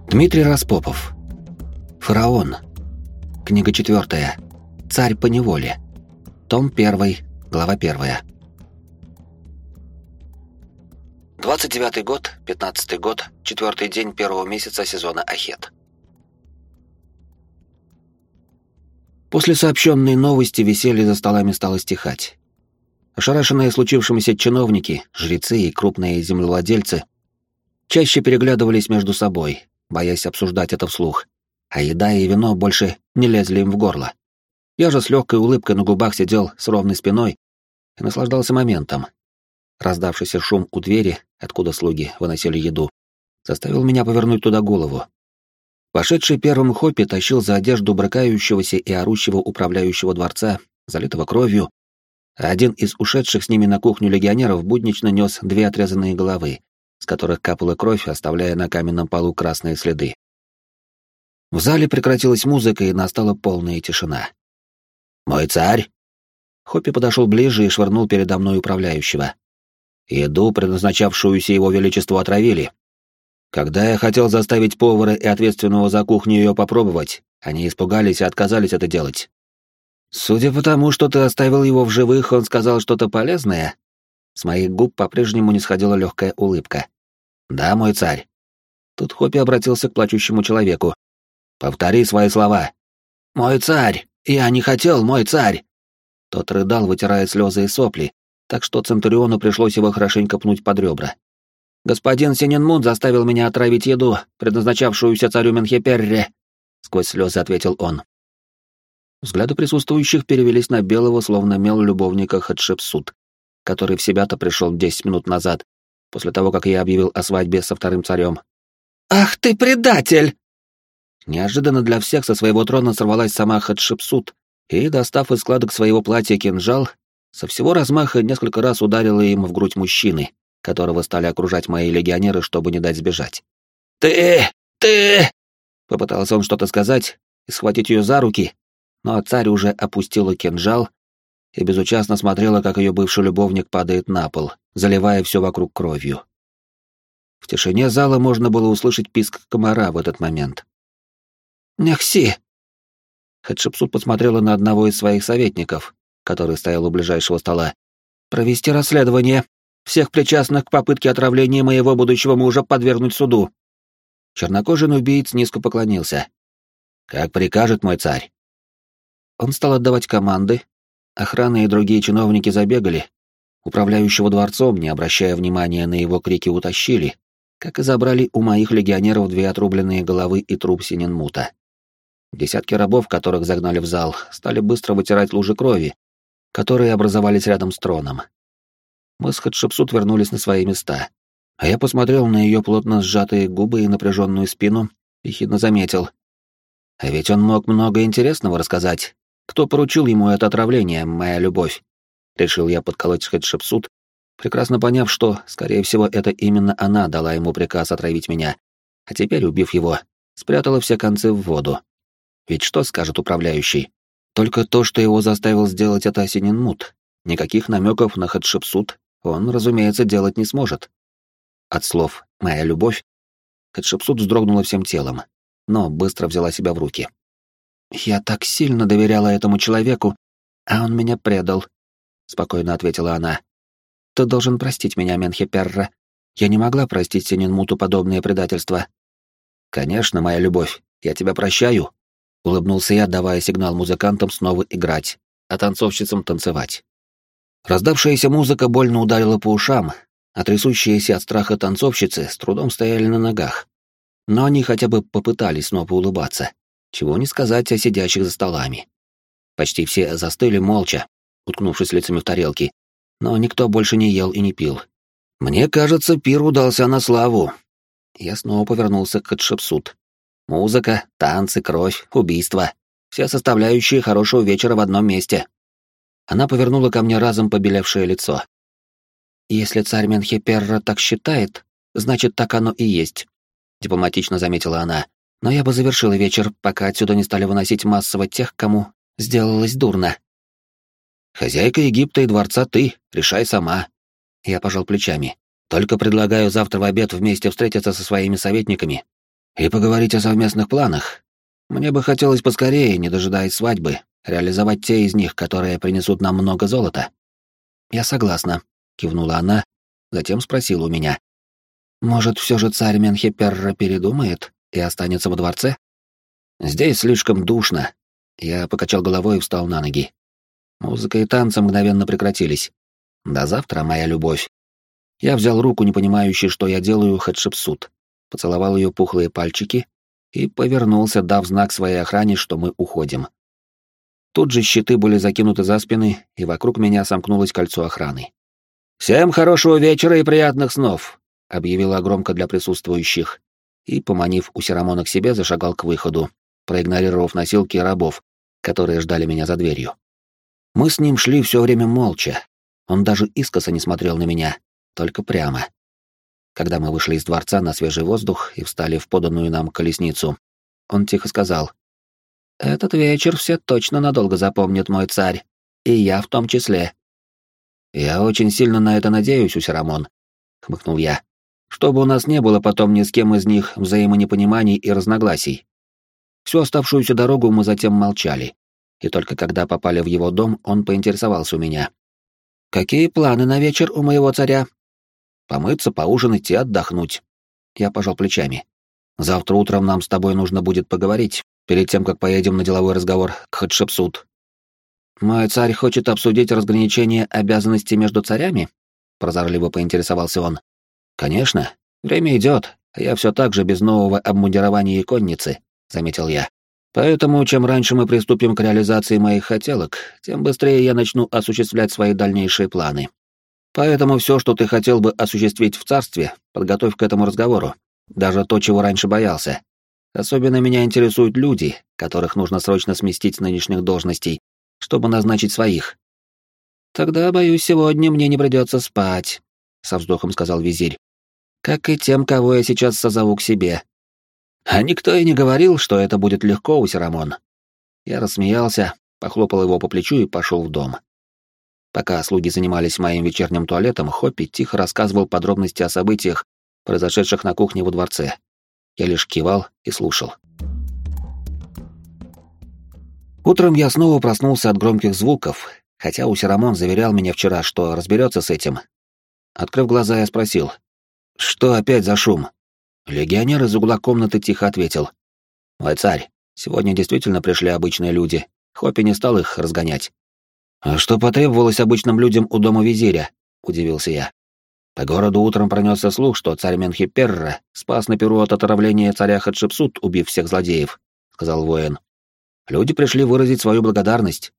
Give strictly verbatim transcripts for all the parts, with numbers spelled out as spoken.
Дмитрий Распопов. Фараон. Книга четвертая. Царь по неволе. Том первый, глава первая. двадцать девятый год, пятнадцатый год, четвертый день первого месяца сезона Ахет. После сообщенной новости веселье за столами стало стихать. Ошарашенные случившимися чиновники, жрецы и крупные землевладельцы чаще переглядывались между собой, боясь обсуждать это вслух, а еда и вино больше не лезли им в горло. Я же с легкой улыбкой на губах сидел с ровной спиной и наслаждался моментом. Раздавшийся шум у двери, откуда слуги выносили еду, заставил меня повернуть туда голову. Вошедший первым Хоппи тащил за одежду брыкающегося и орущего управляющего дворца, залитого кровью, а один из ушедших с ними на кухню легионеров буднично нес две отрезанные головы, с которых капала кровь, оставляя на каменном полу красные следы. В зале прекратилась музыка, и настала полная тишина. «Мой царь!» Хоппи подошел ближе и швырнул передо мной управляющего. «Еду, предназначавшуюся его величеству, отравили. Когда я хотел заставить повара и ответственного за кухню ее попробовать, они испугались и отказались это делать. Судя по тому, что ты оставил его в живых, он сказал что-то полезное?» С моих губ по-прежнему не сходила легкая улыбка. «Да, мой царь». Тут Хоппи обратился к плачущему человеку. «Повтори свои слова». «Мой царь! Я не хотел, мой царь!» Тот рыдал, вытирая слезы и сопли, так что Центуриону пришлось его хорошенько пнуть под ребра. «Господин Синенмут заставил меня отравить еду, предназначавшуюся царю Менхеперре», — сквозь слезы ответил он. Взгляды присутствующих перевелись на белого, словно мел любовника Хатшепсут, который в себя-то пришел десять минут назад, после того, как я объявил о свадьбе со вторым царем. «Ах ты предатель!» Неожиданно для всех со своего трона сорвалась сама Хатшепсут и, достав из складок своего платья кинжал, со всего размаха несколько раз ударила им в грудь мужчины, которого стали окружать мои легионеры, чтобы не дать сбежать. «Ты! Ты!» Попытался он что-то сказать и схватить ее за руки, но царь уже опустила кинжал и безучастно смотрела, как ее бывший любовник падает на пол, заливая все вокруг кровью. В тишине зала можно было услышать писк комара в этот момент. «Нехси!» Хатшепсут посмотрела на одного из своих советников, который стоял у ближайшего стола. «Провести расследование. Всех причастных к попытке отравления моего будущего мужа подвергнуть суду». Чернокожий убийц низко поклонился. «Как прикажет мой царь». Он стал отдавать команды. Охрана и другие чиновники забегали. Управляющего дворцом, не обращая внимания на его крики, утащили, как и забрали у моих легионеров две отрубленные головы и труп Синенмута. Десятки рабов, которых загнали в зал, стали быстро вытирать лужи крови, которые образовались рядом с троном. Мы с Хатшепсут вернулись на свои места, а я посмотрел на ее плотно сжатые губы и напряженную спину и хитро заметил. А ведь он мог много интересного рассказать. Кто поручил ему это отравление, моя любовь? Решил я подколоть Хатшепсут, прекрасно поняв, что, скорее всего, это именно она дала ему приказ отравить меня, а теперь, убив его, спрятала все концы в воду. Ведь что скажет управляющий? Только то, что его заставил сделать это Синенмут. Никаких намеков на Хатшепсут он, разумеется, делать не сможет. От слов «моя любовь» Хатшепсут вздрогнула всем телом, но быстро взяла себя в руки. «Я так сильно доверяла этому человеку, а он меня предал», — спокойно ответила она. «Ты должен простить меня, Менхеперра. Я не могла простить Синенмуту подобное предательство». «Конечно, моя любовь, я тебя прощаю», — улыбнулся я, давая сигнал музыкантам снова играть, а танцовщицам танцевать. Раздавшаяся музыка больно ударила по ушам, а трясущиеся от страха танцовщицы с трудом стояли на ногах. Но они хотя бы попытались снова улыбаться. Чего не сказать о сидящих за столами. Почти все застыли молча, уткнувшись лицами в тарелки, но никто больше не ел и не пил. Мне кажется, пир удался на славу. Я снова повернулся к Хатшепсут. Музыка, танцы, кровь, убийство. Все составляющие хорошего вечера в одном месте. Она повернула ко мне разом побелевшее лицо. «Если царь Менхеперра так считает, значит, так оно и есть», — дипломатично заметила она. «Но я бы завершила вечер, пока отсюда не стали выносить массово тех, кому сделалось дурно». «Хозяйка Египта и дворца ты, решай сама». Я пожал плечами. «Только предлагаю завтра в обед вместе встретиться со своими советниками И поговорить о совместных планах. Мне бы хотелось поскорее, не дожидаясь свадьбы, реализовать те из них, которые принесут нам много золота. Я согласна, кивнула она, затем спросила у меня. Может, все же царь Менхеперра передумает и останется во дворце? Здесь слишком душно. Я покачал головой и встал на ноги. Музыка и танцы мгновенно прекратились. До завтра, моя любовь. Я взял руку, не понимающий, что я делаю, Хатшепсут, поцеловал ее пухлые пальчики и повернулся, дав знак своей охране, что мы уходим. Тут же щиты были закинуты за спины, и вокруг меня сомкнулось кольцо охраны. «Всем хорошего вечера и приятных снов!» — объявила громко для присутствующих, и, поманив Усирамона к себе, зашагал к выходу, проигнорировав носилки и рабов, которые ждали меня за дверью. Мы с ним шли все время молча. Он даже искоса не смотрел на меня, только прямо. Когда мы вышли из дворца на свежий воздух и встали в поданную нам колесницу, он тихо сказал: «Этот вечер все точно надолго запомнят, мой царь, и я в том числе». «Я очень сильно на это надеюсь, Усирамон», — хмыкнул я, «чтобы у нас не было потом ни с кем из них взаимонепониманий и разногласий». Всю оставшуюся дорогу мы затем молчали, и только когда попали в его дом, он поинтересовался у меня. «Какие планы на вечер у моего царя?» «Помыться, поужинать и отдохнуть». Я пожал плечами. «Завтра утром нам с тобой нужно будет поговорить, перед тем, как поедем на деловой разговор к Хатшепсут». «Мой царь хочет обсудить разграничение обязанностей между царями?» — прозорливо поинтересовался он. «Конечно. Время идет, а я все так же без нового обмундирования и конницы», — заметил я. «Поэтому, чем раньше мы приступим к реализации моих хотелок, тем быстрее я начну осуществлять свои дальнейшие планы. Поэтому все, что ты хотел бы осуществить в царстве, подготовь к этому разговору. Даже то, чего раньше боялся. Особенно меня интересуют люди, которых нужно срочно сместить с нынешних должностей, чтобы назначить своих». «Тогда, боюсь, сегодня мне не придется спать», — со вздохом сказал визирь. «Как и тем, кого я сейчас созову к себе». «А никто и не говорил, что это будет легко, Усирамон». Я рассмеялся, похлопал его по плечу и пошел в дом. Пока слуги занимались моим вечерним туалетом, Хоппи тихо рассказывал подробности о событиях, произошедших на кухне во дворце. Я лишь кивал и слушал. Утром я снова проснулся от громких звуков, хотя Усирамон заверял меня вчера, что разберется с этим. Открыв глаза, я спросил: «Что опять за шум?» Легионер из угла комнаты тихо ответил: «Мой царь, сегодня действительно пришли обычные люди. Хоппи не стал их разгонять». «А что потребовалось обычным людям у дома визиря?» — удивился я. По городу утром пронесся слух, что царь Менхеперра спас на перу от отравления царя Хатшепсут, убив всех злодеев, — сказал воин. «Люди пришли выразить свою благодарность».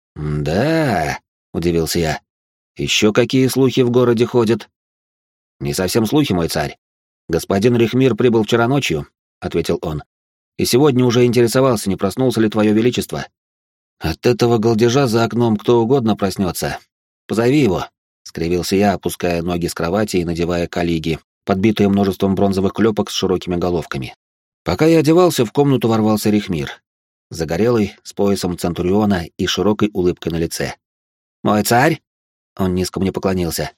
«Да», — удивился я. «Еще какие слухи в городе ходят?» «Не совсем слухи, мой царь. Господин Рихмир прибыл вчера ночью», — ответил он. «И сегодня уже интересовался, не проснулся ли твое величество». «От этого голдежа за окном кто угодно проснется. Позови его», — скривился я, опуская ноги с кровати и надевая калиги, подбитые множеством бронзовых клепок с широкими головками. Пока я одевался, в комнату ворвался Рихмир. Загорелый, с поясом центуриона и широкой улыбкой на лице. «Мой царь?» — он низко мне поклонился.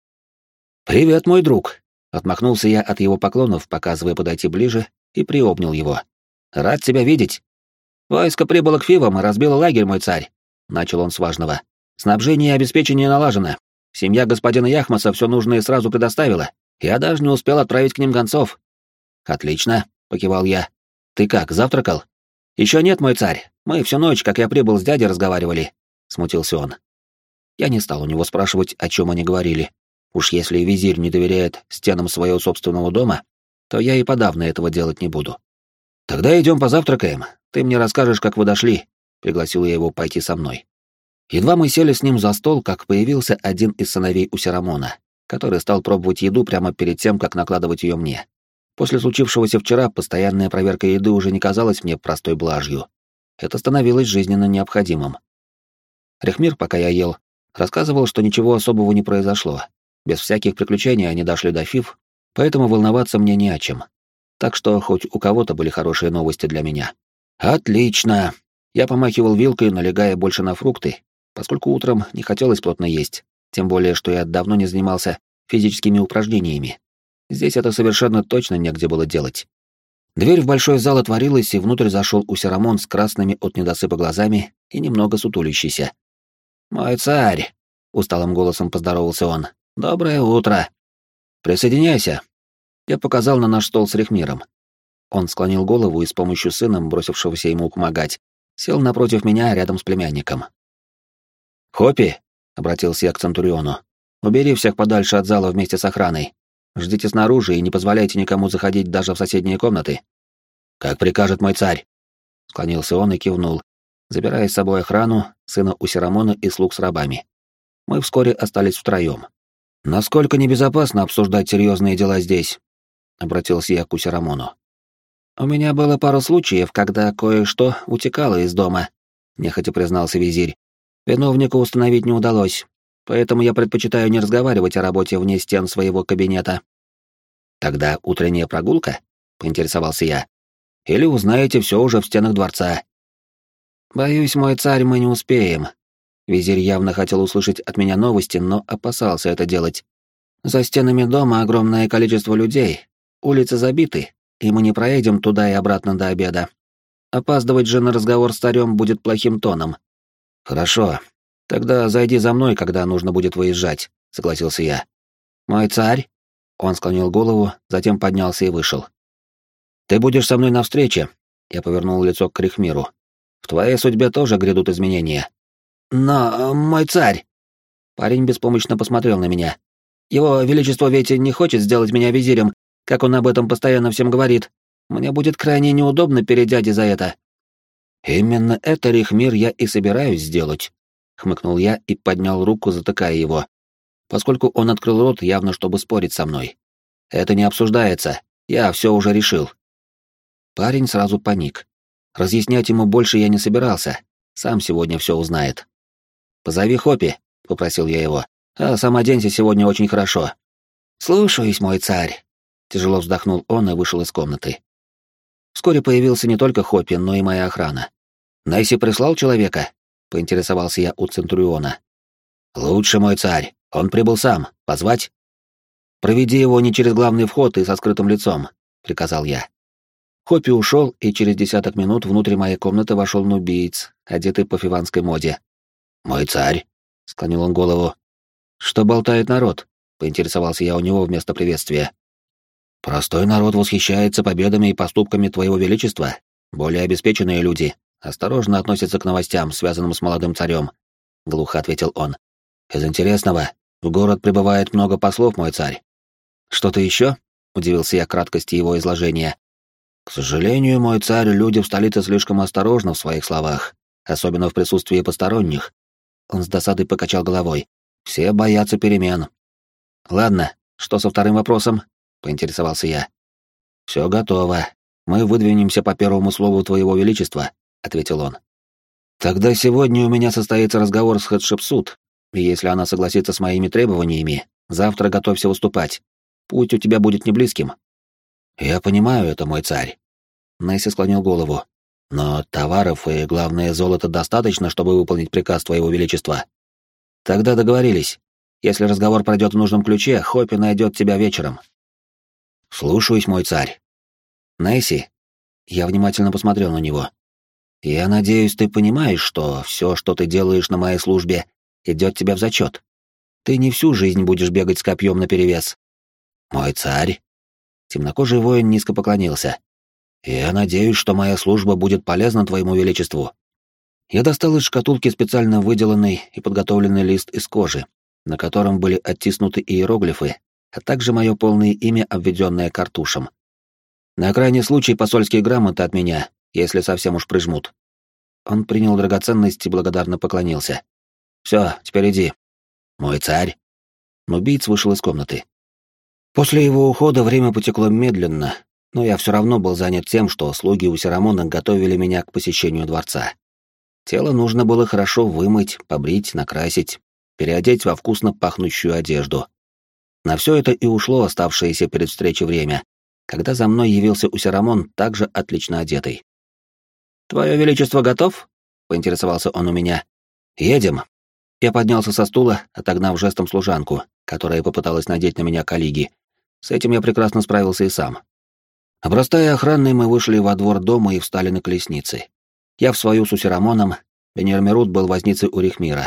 «Привет, мой друг!» — отмахнулся я от его поклонов, показывая подойти ближе, и приобнял его. «Рад тебя видеть!» «Войско прибыло к Фивам и разбило лагерь, мой царь!» — начал он с важного. «Снабжение и обеспечение налажено. Семья господина Яхмаса все нужное сразу предоставила. Я даже не успел отправить к ним гонцов». «Отлично!» — покивал я. «Ты как, завтракал?» «Еще нет, мой царь. Мы всю ночь, как я прибыл, с дядей разговаривали», — смутился он. Я не стал у него спрашивать, о чем они говорили. Уж если визирь не доверяет стенам своего собственного дома, то я и подавно этого делать не буду. «Тогда идем позавтракаем. Ты мне расскажешь, как вы дошли», — пригласил я его пойти со мной. Едва мы сели с ним за стол, как появился один из сыновей Усирамона, который стал пробовать еду прямо перед тем, как накладывать ее мне. После случившегося вчера постоянная проверка еды уже не казалась мне простой блажью. Это становилось жизненно необходимым. Рихмир, пока я ел, рассказывал, что ничего особого не произошло. Без всяких приключений они дошли до Фив, поэтому волноваться мне не о чем. Так что хоть у кого-то были хорошие новости для меня. «Отлично!» Я помахивал вилкой, налегая больше на фрукты, поскольку утром не хотелось плотно есть, тем более, что я давно не занимался физическими упражнениями. Здесь это совершенно точно негде было делать. Дверь в большой зал отворилась, и внутрь зашел Усерамон с красными от недосыпа глазами и немного сутулящийся. «Мой царь!» — усталым голосом поздоровался он. «Доброе утро!» «Присоединяйся!» Я показал на наш стол с рихмиром. Он склонил голову и с помощью сына, бросившегося ему помогать, сел напротив меня рядом с племянником. «Хоппи!» — обратился я к Центуриону. «Убери всех подальше от зала вместе с охраной. Ждите снаружи и не позволяйте никому заходить даже в соседние комнаты». «Как прикажет мой царь!» — склонился он и кивнул, забирая с собой охрану, сына Усерамона и слуг с рабами. Мы вскоре остались втроем. «Насколько небезопасно обсуждать серьезные дела здесь?» — обратился я к Усерамону. «У меня было пару случаев, когда кое-что утекало из дома», — нехотя признался визирь. «Виновника установить не удалось, поэтому я предпочитаю не разговаривать о работе вне стен своего кабинета». «Тогда утренняя прогулка?» — поинтересовался я. «Или узнаете все уже в стенах дворца?» «Боюсь, мой царь, мы не успеем». Визирь явно хотел услышать от меня новости, но опасался это делать. «За стенами дома огромное количество людей, улицы забиты, и мы не проедем туда и обратно до обеда. Опаздывать же на разговор с царем будет плохим тоном». «Хорошо, тогда зайди за мной, когда нужно будет выезжать», — согласился я. «Мой царь?» Он склонил голову, затем поднялся и вышел. «Ты будешь со мной на встрече», — я повернул лицо к Рихмиру. «В твоей судьбе тоже грядут изменения». «Но, мой царь...» Парень беспомощно посмотрел на меня. «Его Величество ведь не хочет сделать меня визирем, как он об этом постоянно всем говорит. Мне будет крайне неудобно перед дядей за это». «Именно это, Рихмир, я и собираюсь сделать», — хмыкнул я и поднял руку, затыкая его, поскольку он открыл рот, явно чтобы спорить со мной. «Это не обсуждается, я все уже решил». Парень сразу паник. Разъяснять ему больше я не собирался, сам сегодня все узнает. «Позови Хоппи», — попросил я его, — «а сам оденься сегодня очень хорошо». «Слушаюсь, мой царь», — тяжело вздохнул он и вышел из комнаты. Вскоре появился не только Хоппи, но и моя охрана. «Несси прислал человека?» — поинтересовался я у Центуриона. «Лучше, мой царь, он прибыл сам. Позвать?» «Проведи его не через главный вход и со скрытым лицом», — приказал я. Хоппи ушел, и через десяток минут внутрь моей комнаты вошел нубиец, одетый по фиванской моде. «Мой царь», — склонил он голову. «Что болтает народ?» — поинтересовался я у него вместо приветствия. «Простой народ восхищается победами и поступками твоего величества. Более обеспеченные люди осторожно относятся к новостям, связанным с молодым царем», — глухо ответил он. «Из интересного, в город прибывает много послов, мой царь». «Что-то еще?» — удивился я краткости его изложения. «К сожалению, мой царь, люди в столице слишком осторожны в своих словах, особенно в присутствии посторонних». Он с досадой покачал головой. «Все боятся перемен». «Ладно, что со вторым вопросом?» — поинтересовался я. «Все готово. Мы выдвинемся по первому слову твоего величества», — ответил он. «Тогда сегодня у меня состоится разговор с Хатшепсут, и если она согласится с моими требованиями, завтра готовься выступать. Путь у тебя будет неблизким». «Я понимаю это, мой царь». Несси склонил голову. «Но товаров и, главное, золота достаточно, чтобы выполнить приказ твоего величества». «Тогда договорились. Если разговор пройдет в нужном ключе, Хоппи найдет тебя вечером». «Слушаюсь, мой царь». «Несси». Я внимательно посмотрел на него. «Я надеюсь, ты понимаешь, что все, что ты делаешь на моей службе, идет тебе в зачет. Ты не всю жизнь будешь бегать с копьем наперевес». «Мой царь». Темнокожий воин низко поклонился. «Я надеюсь, что моя служба будет полезна твоему величеству». Я достал из шкатулки специально выделанный и подготовленный лист из кожи, на котором были оттиснуты иероглифы, а также мое полное имя, обведенное картушем. На крайний случай посольские грамоты от меня, если совсем уж прижмут. Он принял драгоценность и благодарно поклонился. «Все, теперь иди». «Мой царь». Нубиец вышел из комнаты. После его ухода время потекло медленно, но я все равно был занят тем, что слуги Усерамона готовили меня к посещению дворца. Тело нужно было хорошо вымыть, побрить, накрасить, переодеть во вкусно пахнущую одежду. На все это и ушло оставшееся перед встречей время, когда за мной явился Усерамон, также отлично одетый. «Твое Величество готов?» — поинтересовался он у меня. «Едем». Я поднялся со стула, отогнав жестом служанку, которая попыталась надеть на меня калиги. С этим я прекрасно справился и сам. Обрастая охраной, мы вышли во двор дома и встали на колесницы. Я в свою с Усерамоном, Бенермерут был возницей у Рихмира.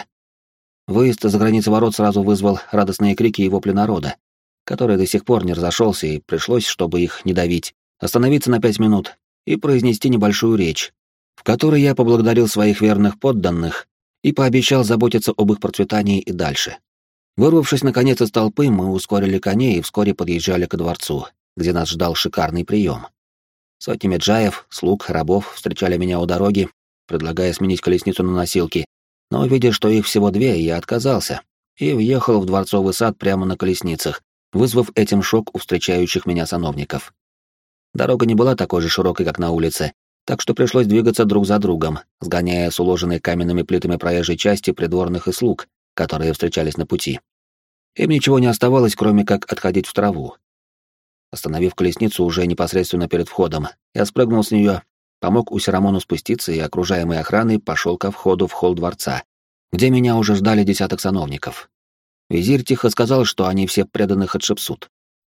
Выезд за границы ворот сразу вызвал радостные крики и вопли народа, который до сих пор не разошелся, и пришлось, чтобы их не давить, остановиться на пять минут и произнести небольшую речь, в которой я поблагодарил своих верных подданных и пообещал заботиться об их процветании и дальше. Вырвавшись наконец из толпы, мы ускорили коней и вскоре подъезжали ко дворцу, где нас ждал шикарный прием. Сотни меджаев, слуг, рабов встречали меня у дороги, предлагая сменить колесницу на носилки, но, видя, что их всего две, я отказался и въехал в дворцовый сад прямо на колесницах, вызвав этим шок у встречающих меня сановников. Дорога не была такой же широкой, как на улице, так что пришлось двигаться друг за другом, сгоняя с уложенной каменными плитами проезжей части придворных и слуг, которые встречались на пути. Им ничего не оставалось, кроме как отходить в траву. Остановив колесницу уже непосредственно перед входом, я спрыгнул с нее, помог Усерамону спуститься и, окружаемый охраной, пошел ко входу в холл дворца, где меня уже ждали десяток сановников. Визирь тихо сказал, что они все преданы Хатшепсут.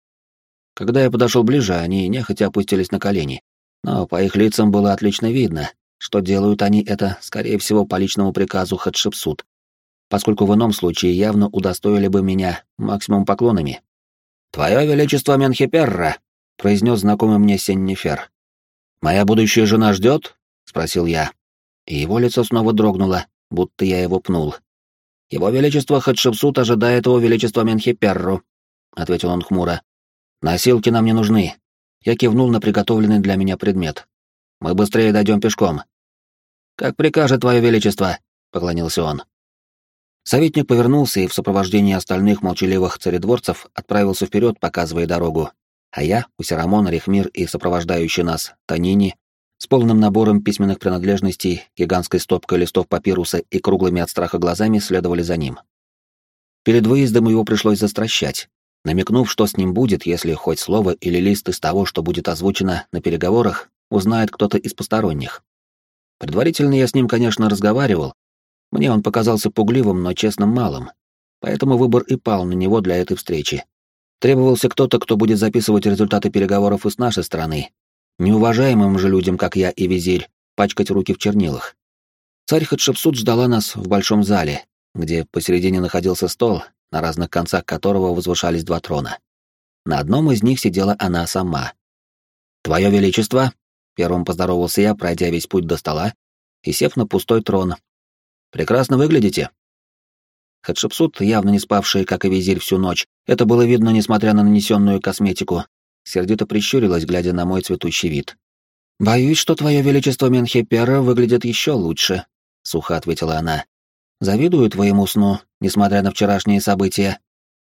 Когда я подошел ближе, они нехотя опустились на колени, но по их лицам было отлично видно, что делают они это, скорее всего, по личному приказу Хатшепсут, поскольку в ином случае явно удостоили бы меня максимум поклонами. «Твое Величество Менхиперра», — произнес знакомый мне Сеннифер. «Моя будущая жена ждет?» — спросил я. И его лицо снова дрогнуло, будто я его пнул. «Его Величество Хатшепсут ожидает его Величества Менхиперру», — ответил он хмуро. «Носилки нам не нужны». Я кивнул на приготовленный для меня предмет. «Мы быстрее дойдем пешком». «Как прикажет Твое Величество», — поклонился он. Советник повернулся и в сопровождении остальных молчаливых царедворцев отправился вперед, показывая дорогу, а я, Усерамон, Рихмир и сопровождающий нас Танини с полным набором письменных принадлежностей, гигантской стопкой листов папируса и круглыми от страха глазами следовали за ним. Перед выездом его пришлось застращать, намекнув, что с ним будет, если хоть слово или лист из того, что будет озвучено на переговорах, узнает кто-то из посторонних. Предварительно я с ним, конечно, разговаривал. Мне он показался пугливым, но честным малым, поэтому выбор и пал на него для этой встречи. Требовался кто-то, кто будет записывать результаты переговоров и с нашей стороны. Неуважаемым же людям, как я и визирь, пачкать руки в чернилах. Царь Хатшепсут ждала нас в большом зале, где посередине находился стол, на разных концах которого возвышались два трона. На одном из них сидела она сама. «Твое Величество!» — первым поздоровался я, пройдя весь путь до стола и сев на пустой трон. «Прекрасно выглядите». Хатшепсут, явно не спавшая, как и визирь, всю ночь, это было видно, несмотря на нанесенную косметику, сердито прищурилась, глядя на мой цветущий вид. «Боюсь, что Твое Величество Менхипера выглядит еще лучше», — сухо ответила она. «Завидую твоему сну, несмотря на вчерашние события».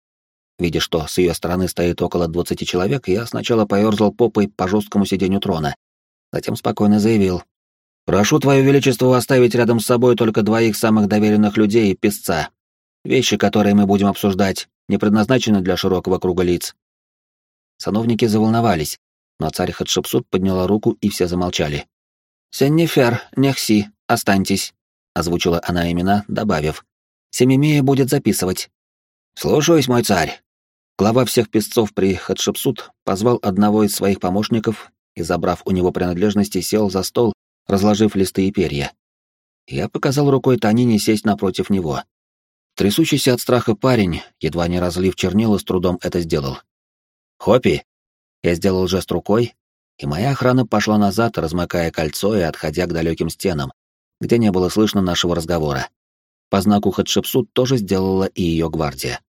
Видя, что с ее стороны стоит около двадцати человек, я сначала поерзал попой по жесткому сиденью трона, затем спокойно заявил: «Прошу Твое Величество оставить рядом с собой только двоих самых доверенных людей и писца. Вещи, которые мы будем обсуждать, не предназначены для широкого круга лиц». Сановники заволновались, но царь Хатшепсут подняла руку, и все замолчали. «Сеннифер, Нехси, останьтесь», — озвучила она имена, добавив: «Семимея будет записывать». «Слушаюсь, мой царь». Глава всех писцов при Хатшепсут позвал одного из своих помощников и, забрав у него принадлежности, сел за стол, разложив листы и перья. Я показал рукой Танине сесть напротив него. Трясущийся от страха парень, едва не разлив чернила, с трудом это сделал. «Хопи!» Я сделал жест рукой, и моя охрана пошла назад, размыкая кольцо и отходя к далеким стенам, где не было слышно нашего разговора. По знаку Хатшепсут тоже сделала и ее гвардия.